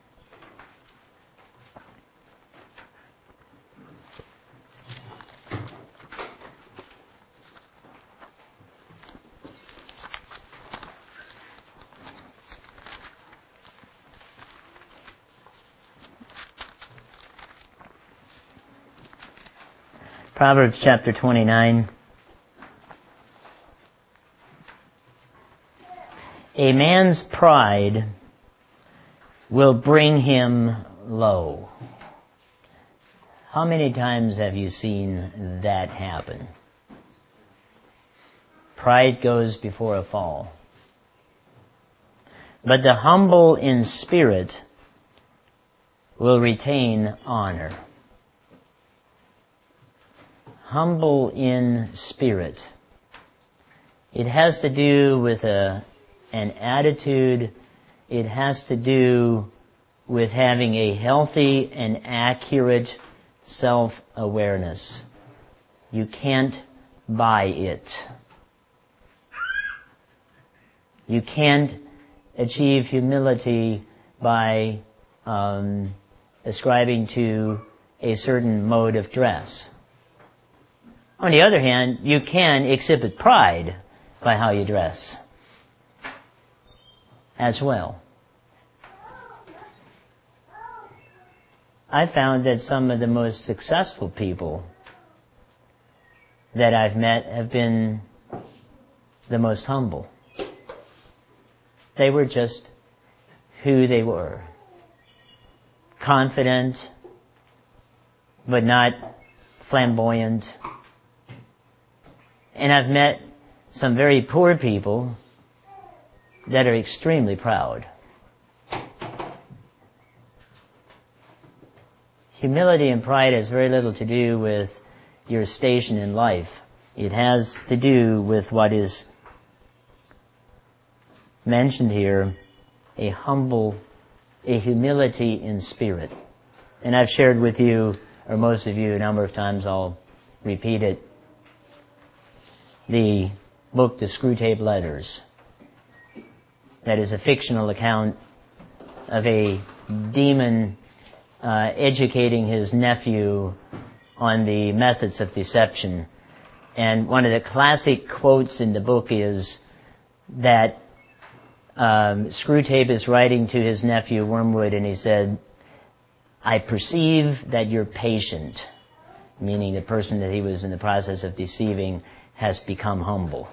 Proverbs chapter 29. A man's pride will bring him low. How many times have you seen that happen? Pride goes before a fall. But the humble in spirit will retain honor. Humble in spirit. It has to do with an attitude. It has to do with having a healthy and accurate self-awareness. You can't buy it. You can't achieve humility by ascribing to a certain mode of dress. On the other hand, you can exhibit pride by how you dress as well. I found that some of the most successful people that I've met have been the most humble. They were just who they were. Confident, but not flamboyant. And I've met some very poor people that are extremely proud. Humility and pride has very little to do with your station in life. It has to do with what is mentioned here, a humility in spirit. And I've shared with you, or most of you, a number of times, I'll repeat it, the book, The Screwtape Letters. That is a fictional account of a demon educating his nephew on the methods of deception. And one of the classic quotes in the book is that Screwtape is writing to his nephew Wormwood, and he said, "I perceive that you're patient," meaning the person that he was in the process of deceiving has become humble.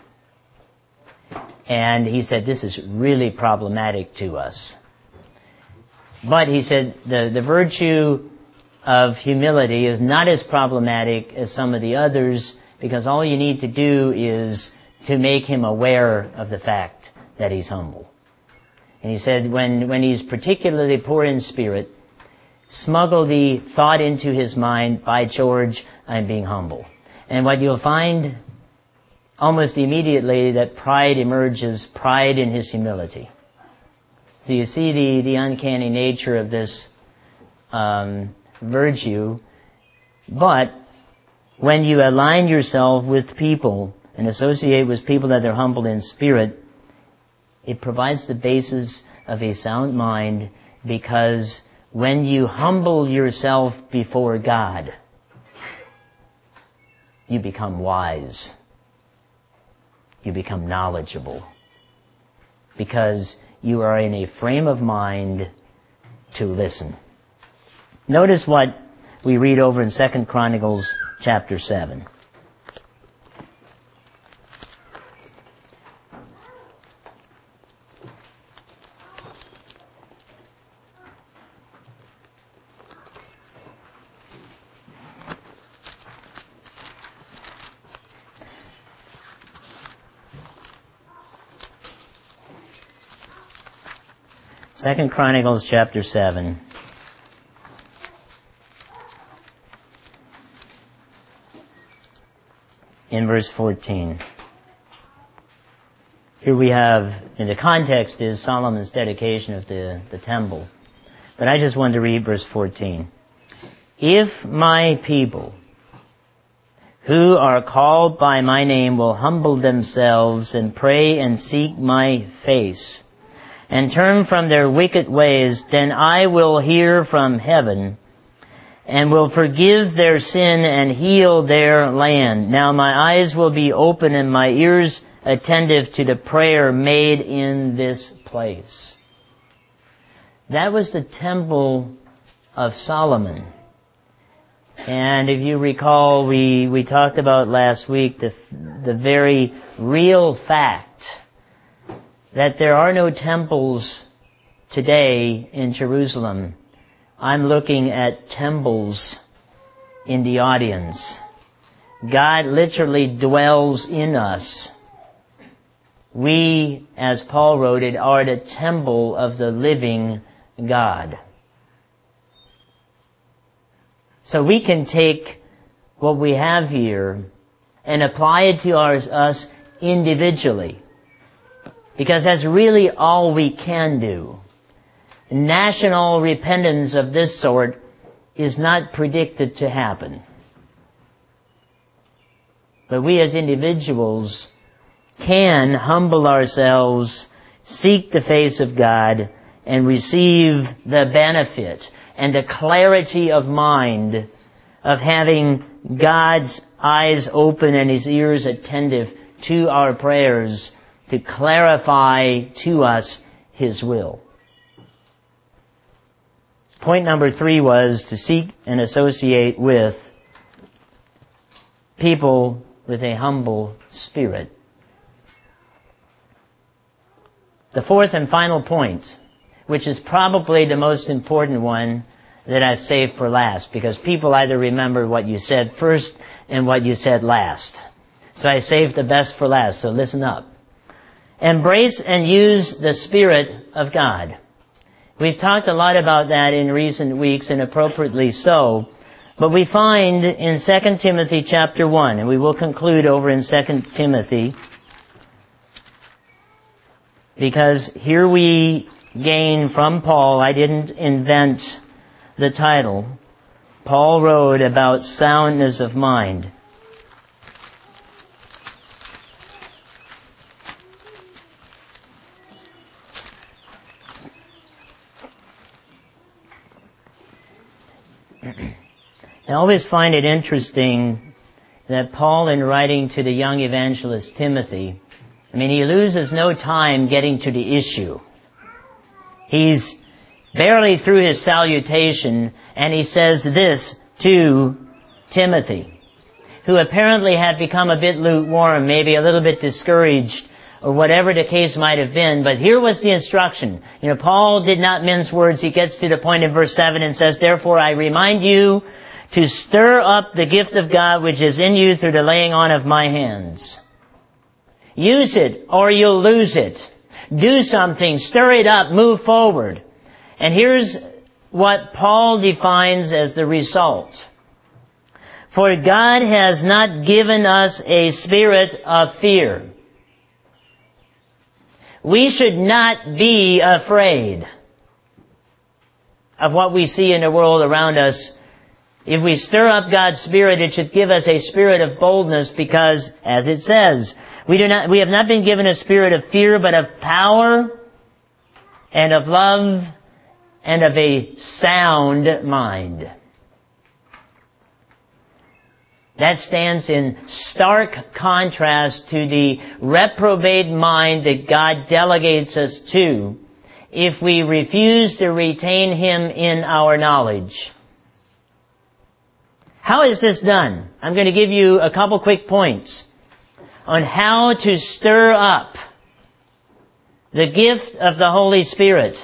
And he said, "This is really problematic to us." But he said, the virtue of humility is not as problematic as some of the others, because all you need to do is to make him aware of the fact that he's humble. And he said, when he's particularly poor in spirit, smuggle the thought into his mind, "By George, I'm being humble." And what you'll find almost immediately, that pride emerges, pride in his humility. So you see the uncanny nature of this virtue. But when you align yourself with people and associate with people that are humble in spirit, it provides the basis of a sound mind, because when you humble yourself before God, you become wise. You become knowledgeable, because you are in a frame of mind to listen. Notice what we read over in 2 Chronicles chapter 7. 2 Chronicles chapter 7. In verse 14. Here we have, in the context is Solomon's dedication of the temple. But I just want to read verse 14. If my people, who are called by my name, will humble themselves and pray and seek my face, and turn from their wicked ways, then I will hear from heaven, and will forgive their sin and heal their land. Now my eyes will be open and my ears attentive to the prayer made in this place. That was the temple of Solomon. And if you recall, we talked about last week the very real fact that there are no temples today in Jerusalem. I'm looking at temples in the audience. God literally dwells in us. We, as Paul wrote it, are the temple of the living God. So we can take what we have here and apply it to us individually. Because that's really all we can do. National repentance of this sort is not predicted to happen. But we as individuals can humble ourselves, seek the face of God, and receive the benefit and the clarity of mind of having God's eyes open and His ears attentive to our prayers to clarify to us His will. Point number 3 was to seek and associate with people with a humble spirit. The fourth and final point, which is probably the most important one that I've saved for last, because people either remember what you said first and what you said last. So I saved the best for last, so listen up. Embrace and use the Spirit of God. We've talked a lot about that in recent weeks, and appropriately so. But we find in 2 Timothy chapter 1, and we will conclude over in 2 Timothy, because here we gain from Paul, I didn't invent the title, Paul wrote about soundness of mind. I always find it interesting that Paul, in writing to the young evangelist Timothy, he loses no time getting to the issue. He's barely through his salutation, and he says this to Timothy, who apparently had become a bit lukewarm, maybe a little bit discouraged, or whatever the case might have been. But here was the instruction. Paul did not mince words. He gets to the point in verse 7 and says, "Therefore I remind you to stir up the gift of God which is in you through the laying on of my hands." Use it or you'll lose it. Do something, stir it up, move forward. And here's what Paul defines as the result. For God has not given us a spirit of fear. We should not be afraid of what we see in the world around us. If we stir up God's Spirit, it should give us a spirit of boldness because, as it says, we have not been given a spirit of fear, but of power and of love and of a sound mind. That stands in stark contrast to the reprobate mind that God delegates us to if we refuse to retain Him in our knowledge. How is this done? I'm going to give you a couple quick points on how to stir up the gift of the Holy Spirit.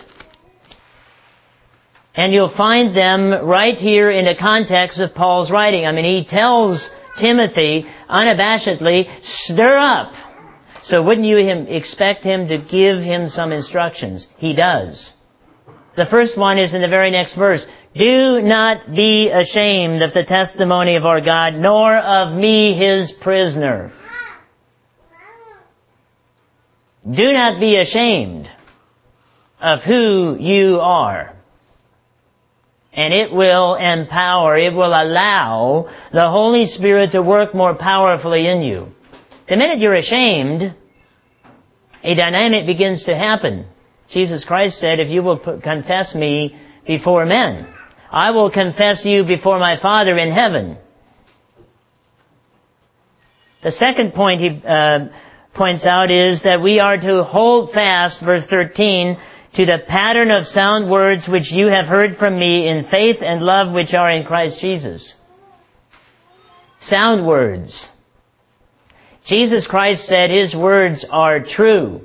And you'll find them right here in the context of Paul's writing. He tells Timothy unabashedly, stir up. So wouldn't you expect him to give him some instructions? He does. The first one is in the very next verse. Do not be ashamed of the testimony of our God, nor of me, his prisoner. Do not be ashamed of who you are. And it will empower, it will allow the Holy Spirit to work more powerfully in you. The minute you're ashamed, a dynamic begins to happen. Jesus Christ said, if you will confess me before men, I will confess you before my Father in heaven. The second point he points out is that we are to hold fast, verse 13, to the pattern of sound words which you have heard from me in faith and love which are in Christ Jesus. Sound words. Jesus Christ said his words are true.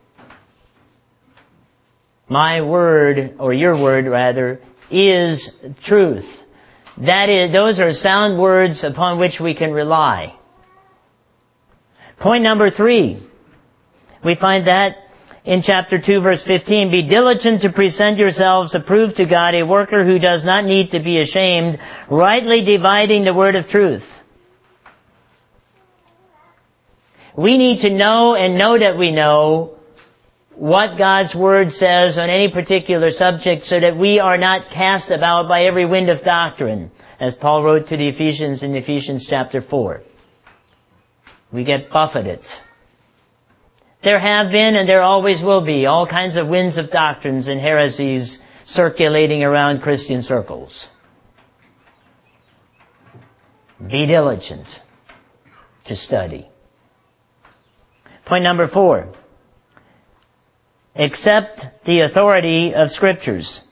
My word, or your word rather, is truth. That is, those are sound words upon which we can rely. Point number 3. We find that in chapter 2, verse 15, be diligent to present yourselves approved to God, a worker who does not need to be ashamed, rightly dividing the word of truth. We need to know and know that we know what God's Word says on any particular subject so that we are not cast about by every wind of doctrine, as Paul wrote to the Ephesians in Ephesians chapter 4. We get buffeted. There have been and there always will be all kinds of winds of doctrines and heresies circulating around Christian circles. Be diligent to study. Point number 4. Accept the authority of Scriptures.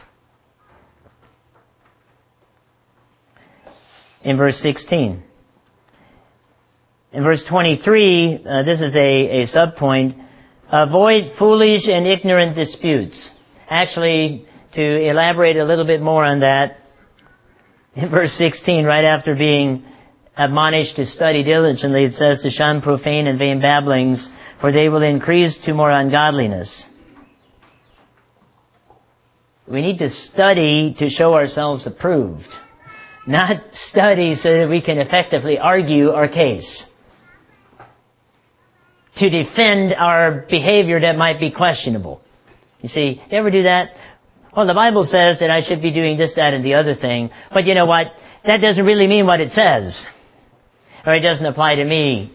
In verse 16. In verse 23, this is a subpoint. Avoid foolish and ignorant disputes. Actually, to elaborate a little bit more on that, in verse 16, right after being admonished to study diligently, it says to shun profane and vain babblings, for they will increase to more ungodliness. We need to study to show ourselves approved, not study so that we can effectively argue our case, to defend our behavior that might be questionable. You see, you ever do that? Well, the Bible says that I should be doing this, that, and the other thing, but you know what? That doesn't really mean what it says. Or it doesn't apply to me.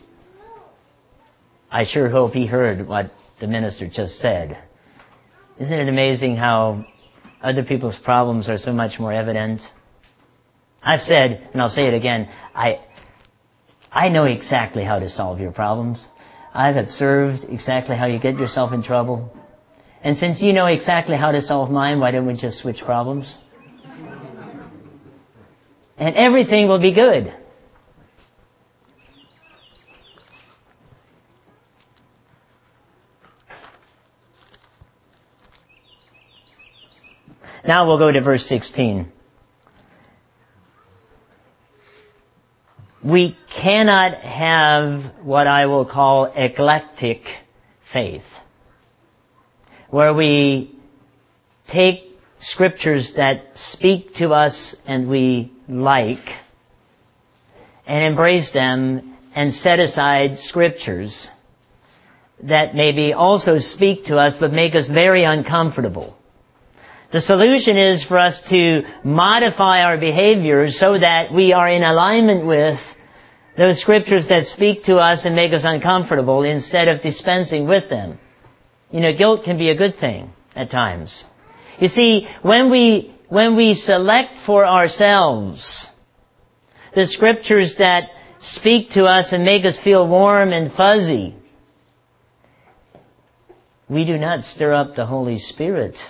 I sure hope he heard what the minister just said. Isn't it amazing how other people's problems are so much more evident? I've said, and I'll say it again, I know exactly how to solve your problems. I've observed exactly how you get yourself in trouble. And since you know exactly how to solve mine, why don't we just switch problems? And everything will be good. Now we'll go to verse 16. We cannot have what I will call eclectic faith, where we take scriptures that speak to us and we like, and embrace them, and set aside scriptures that maybe also speak to us but make us very uncomfortable. The solution is for us to modify our behaviors so that we are in alignment with those scriptures that speak to us and make us uncomfortable instead of dispensing with them. You know, guilt can be a good thing at times. You see, when we select for ourselves the scriptures that speak to us and make us feel warm and fuzzy, we do not stir up the Holy Spirit.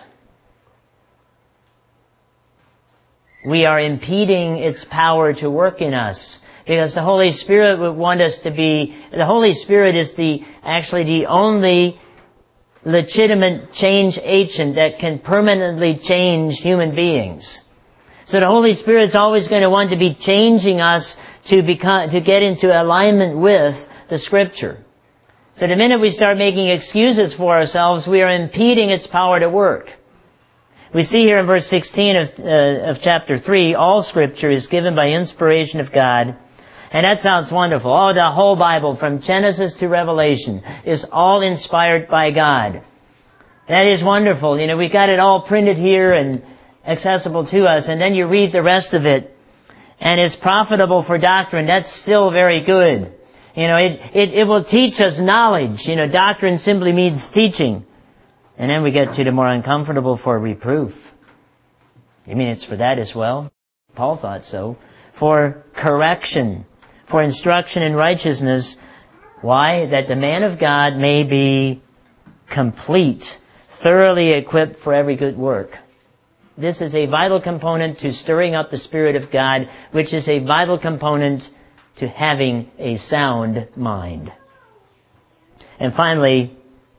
We are impeding its power to work in us, because the Holy Spirit would want us to be, the Holy Spirit is actually the only legitimate change agent that can permanently change human beings. So the Holy Spirit is always going to want to be changing us to get into alignment with the Scripture. So the minute we start making excuses for ourselves, we are impeding its power to work. We see here in verse 16 of chapter 3, all Scripture is given by inspiration of God. And that sounds wonderful. Oh, the whole Bible, from Genesis to Revelation, is all inspired by God. That is wonderful. You know, we got it all printed here and accessible to us. And then you read the rest of it, and it's profitable for doctrine. That's still very good. You know, it will teach us knowledge. You know, doctrine simply means teaching. And then we get to the more uncomfortable, for reproof. You mean it's for that as well? Paul thought so. For correction, for instruction in righteousness. Why? That the man of God may be complete, thoroughly equipped for every good work. This is a vital component to stirring up the Spirit of God, which is a vital component to having a sound mind. And finally,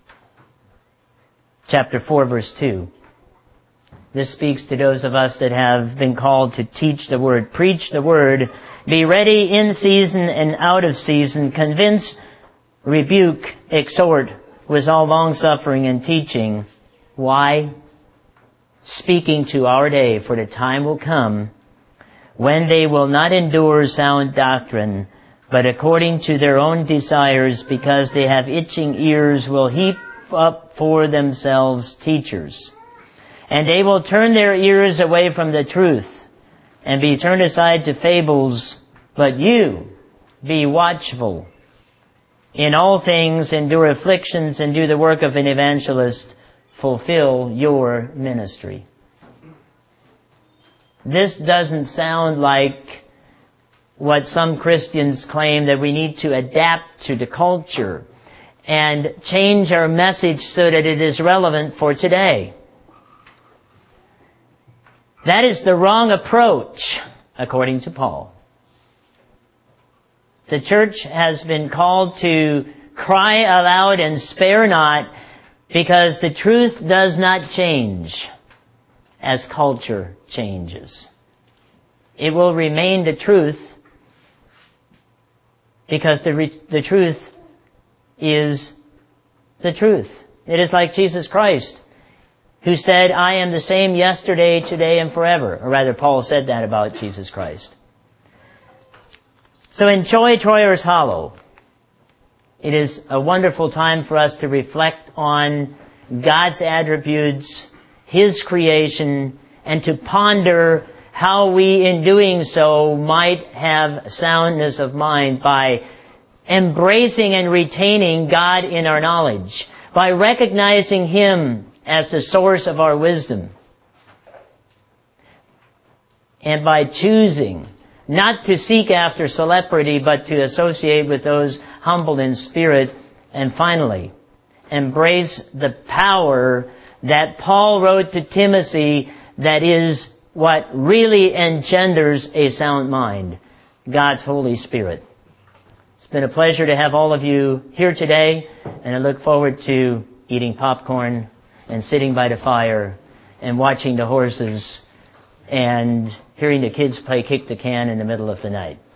chapter 4, verse 2. This speaks to those of us that have been called to teach the Word, preach the Word, be ready in season and out of season, convince, rebuke, exhort with all long-suffering and teaching. Why? Speaking to our day, for the time will come when they will not endure sound doctrine, but according to their own desires, because they have itching ears, will heap up for themselves teachers. And they will turn their ears away from the truth, and be turned aside to fables. But you, be watchful. In all things endure afflictions, and do the work of an evangelist. Fulfill your ministry. This doesn't sound like what some Christians claim, that we need to adapt to the culture and change our message so that it is relevant for today. That is the wrong approach, according to Paul. The church has been called to cry aloud and spare not, because the truth does not change as culture changes. It will remain the truth, because the truth is the truth. It is like Jesus Christ, who said, I am the same yesterday, today, and forever. Or rather, Paul said that about Jesus Christ. So enjoy Troyer's Hollow. It is a wonderful time for us to reflect on God's attributes, His creation, and to ponder how we, in doing so, might have soundness of mind by embracing and retaining God in our knowledge, by recognizing Him as the source of our wisdom, and by choosing not to seek after celebrity, but to associate with those humble in spirit. And finally, embrace the power that Paul wrote to Timothy, that is what really engenders a sound mind, God's Holy Spirit. It's been a pleasure to have all of you here today, and I look forward to eating popcorn and sitting by the fire and watching the horses and hearing the kids play kick the can in the middle of the night.